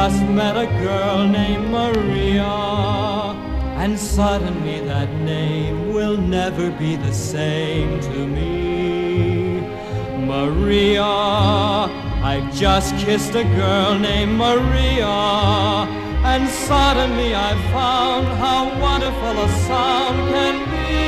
just met a girl named Maria, and suddenly that name will never be the same to me. Maria, I've just kissed a girl named Maria, and suddenly I've found how wonderful a sound can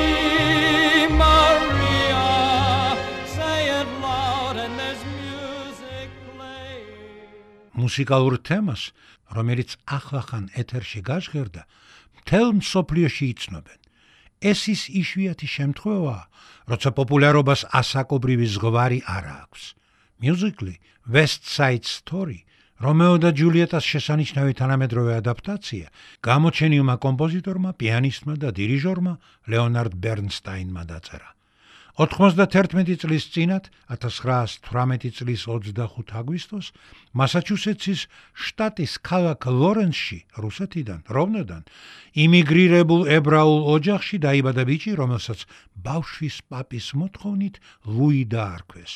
be. Maria, say it loud and there's music playing. მუსიკალურ თემას, რომელიც ახლახან ეთერში გაჟღერდა, მთელ მსოფლიოში იცნობენ. ეს ის იშვიათი შემთხვევაა, როცა პოპულარობას ასაკობრივი ზღვარი არ აქვს. მიუზიკლი West Side Story, რომეო და ჯულიეტას შესანიშნავი თანამედროვე ადაპტაცია, გამოჩენილმა კომპოზიტორმა, პიანისტმა და დირიჟორმა ლეონარდ ბერნსტაინმა დაწერა. 91 წლის წინათ, 1918 წლის 25 აგვისტოს, მასაჩუსეტსის შტატის ქალაქ ლორენსში, რუსეთიდან, როვნოდან, იმიგრირებულ ებრაულ ოჯახში დაიბადა ბიჭი, რომელსაც ბავშვის პაპის მოთხოვნით ლუი დაარქვეს.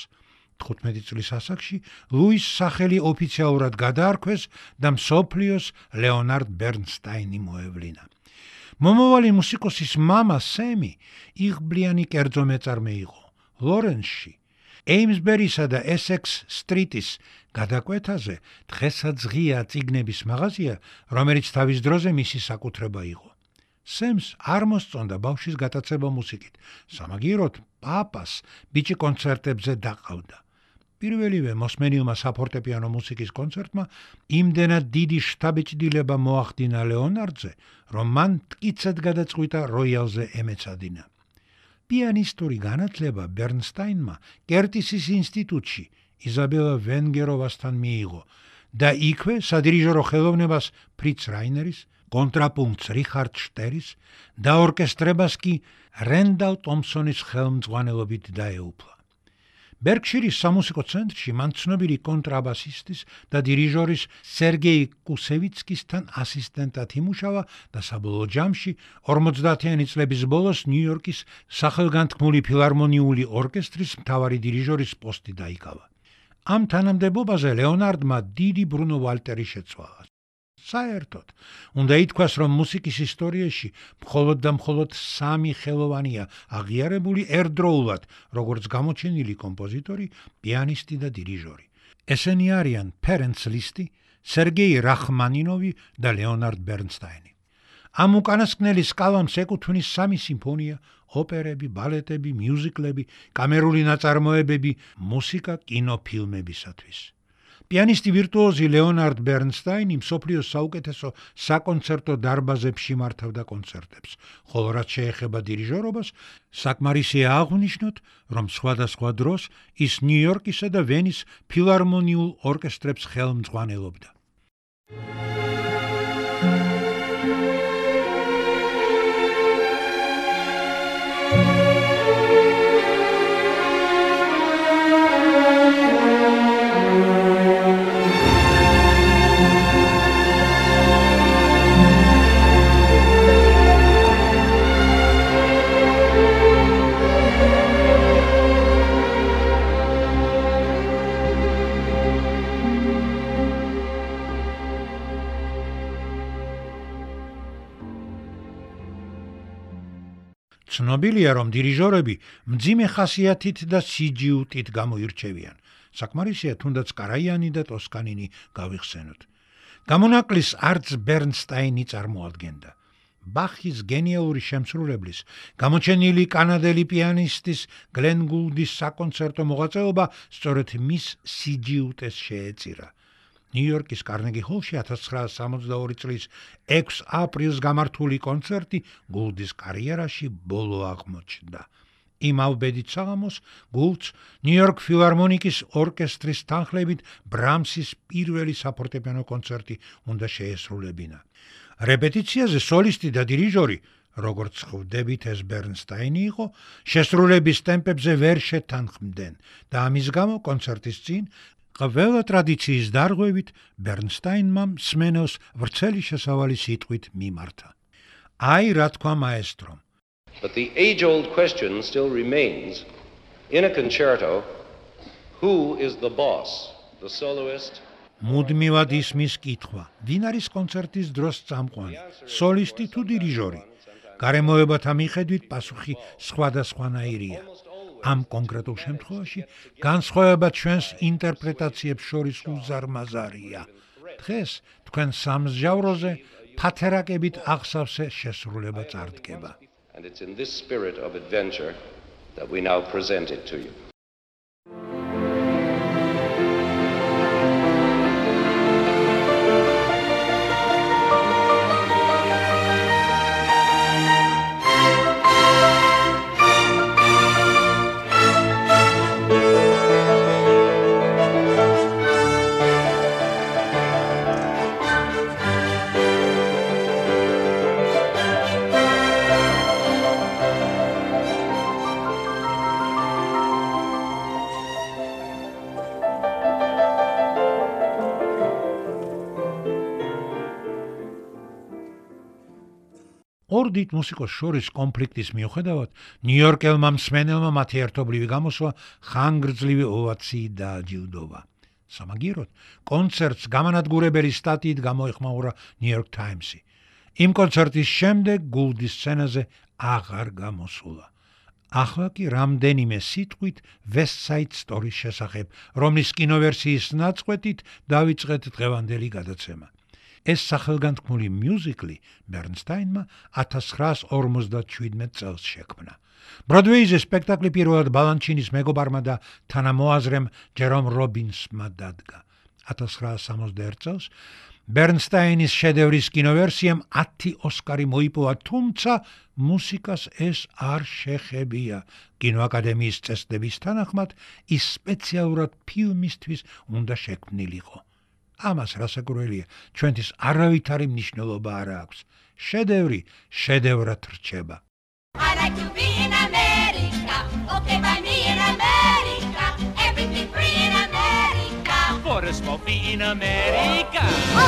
15 წლის ასაკში ლუის სახელი ოფიციალურად გადაარქვეს და მსოფლიოს ლეონარდ ბერნსტაინი მოევლინა. მომავალი მუსიკოსის მამა სემი იღბლიანი კერძო მეწარმე იყო. ლორენსში, ეიმსბერისა და ესექს სტრიტის გადაკვეთაზე დღესაძღია წიგნების მაღაზია, რომელიც თავის დროზე მისი საკუთრება იყო. სემს არ მოსწონდა ბავშვის გატაცება მუსიკით, სამაგიეროდ პაპას ბიჭი კონცერტებზე დაყავდა. პირველივე მოსმენილმა საფორტეპიანო მუსიკის კონცერტმა იმდენად დიდი შთაბეჭდილება მოახდინა ლეონარდზე, რომ მან მტკიცედ გადაწყვიტა როიალზე ემეცადინა. პიანისტური განათლება ბერნსტაინმა კერტისის ინსტიტუტში იზაბელა ვენგეროვასთან მიიღო და იქვე სადირიჟორო ხელოვნებას ფრიც რაინერის, კონტრაპუნქტს რიხარდ შტერის და ორკესტრებას კი რენდალ ტომსონის ხელმძღვანელობით დაეუფლა. ბერკშირის სამუსიკო ცენტრში მან ცნობილი კონტრაბასისტის და დირიჟორის სერგეი კუსევიცკისთან ასისტენტად იმუშავა და საბოლოო ჯამში 50-იანი წლების ბოლოს ნიუ-იორკის სახელგანთქმული ფილარმონიული ორკესტრის მთავარი დირიჟორის პოსტი დაიკავა. ამ თანამდებობაზე ლეონარდმა დიდი ბრუნო ვალტერი შეცვალა. საერთოდ, უნდა ითქვას, რომ მუსიკის ისტორიაში მხოლოდ და მხოლოდ 3 ხელოვანია აღიარებული ერთდროულად, როგორც გამოჩენილი კომპოზიტორი, პიანისტი და დირიჟორი. ესენი არიან ფერენც ლისტი, სერგეი რახმანინოვი და ლეონარდ ბერნსტაინი. ამ უკანასკნელის კალამს ეკუთვნის 3 სიმფონია, ოპერები, ბალეტები, მიუზიკლები, კამერული ნაწარმოებები, მუსიკა კინოფილმებისათვის. პიანისტი ვირტუოზი ლეონარდ ბერნსტაინი მსოფლიოს საუკეთესო საკონცერტო დარბაზებში მართავდა კონცერტებს, ხოლო რაც შეეხება დირიჟორობას, საკმარისია აღვნიშნოთ, რომ სხვადასხვა დროს ის ნიუ-იორკისა და ვენის ფილარმონიულ ორკესტრებს ხელმძღვანელობდა. ცნობილია, რომ დირიჟორები მძიმე ხასიათით და სიჯიუტით გამოირჩევიან. საკმარისია თუნდაც კარაიანი და ტოსკანინი გავიხსენოთ. გამონაკლის არც ბერნსტაინი წარმოადგენდა. ბახის გენიალური შემსრულებლის, გამოჩენილი კანადელი პიანისტის გლენ გულდის საკონცერტო მოღვაწეობა სწორედ მის სიჯიუტეს შეეწირა. ნიუ-იორკის კარნეგი ჰოლში 1962 წლის 6 აპრილს გამართული კონცერტი გულდის კარიერაში ბოლო აღმოჩნდა. იმავ ბედით საღამოს გულდს ნიუ-იორკ ფილარმონიკის ორკესტრის თანხლებით ბრამსის პირველი საფორტეპიანო კონცერტი უნდა შეესრულებინა. რეპეტიციაზე სოლისტი და დირიჟორი, როგორც ხვდებით, ეს ბერნსტაინი იყო, შესრულების ტემპებზე ვერ შეთანხმდნენ და ამის გამო კონცერტის წინ ყველა ტრადიციის დარღვევით ბერნსტაინმა მსმენელს ვრცელი შესავალი სიტყვით მიმართა. აი რა თქვა მაესტრომ. But the age-old question still remains, in a concerto, who is the boss, the soloist? მუდმივად ისმის კითხვა, ვინ არის კონცერტის დროს წამყვანი, სოლისტი თუ დირიჟორი. გარემოებათა მიხედვით პასუხი სხვადასხვანაირია. ამ კონკრეტულ შემთხვევაში განსხვავება ჩვენს ინტერპრეტაციებს შორის უზარმაზარია. დღეს თქვენ სამსჯავროზე ფათერაკებით აღსავსე შესრულება წარდგება. And it's in this spirit of adventure that we now present it to you. ორ დიდ მუსიკოს შორის კონფლიქტის მიუხედავად, ნიუ-იორკელმა მსმენელმა მათი ერთობლივი გამოსვლა ხანგრძლივი ოვაციით დააჯილდოვა. სამაგიეროდ, კონცერტს გამანადგურებელი სტატიით გამოეხმაურა New York Times-ი. იმ კონცერტის შემდეგ გულდის სცენაზე აღარ გამოსულა. ახლა კი რამდენიმე სიტყვით West Side Story-ის შესახებ, რომლის კინოვერსიის ნაწყვეტით დავიწყეთ დღევანდელი გადაცემა. ეს სახელგანთქმული მიუზიკლი ბერნსტაინმა 1957 წელს შექმნა. ბროდვეიზე სპექტაკლი პირველად ბალანჩინის მეგობარმა და თანამოაზრემ ჯერომ რობინსმა დადგა. 1961 წელს ბერნსტაინის შედევრის კინოვერსიამ 10 ოსკარი მოიპოვა, თუმცა მუსიკას ეს არ შეხებია. კინოაკადემიის წესდების თანახმად ის სპეციალურად ფილმისთვის უნდა შექმნილიყო. ამას რასაკვირველია, ჩვენთვის არავითარი მნიშვნელობა არ აქვს. შედევრი შედევრად რჩება. I like to be in America, okay by me in America, everything free in America. For a small fee in America.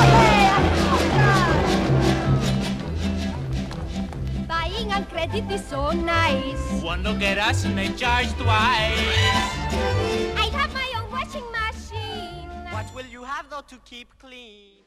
Buying on credit is so nice. One look at us and they charge twice. I have my own washing machine. What will you have though to keep clean?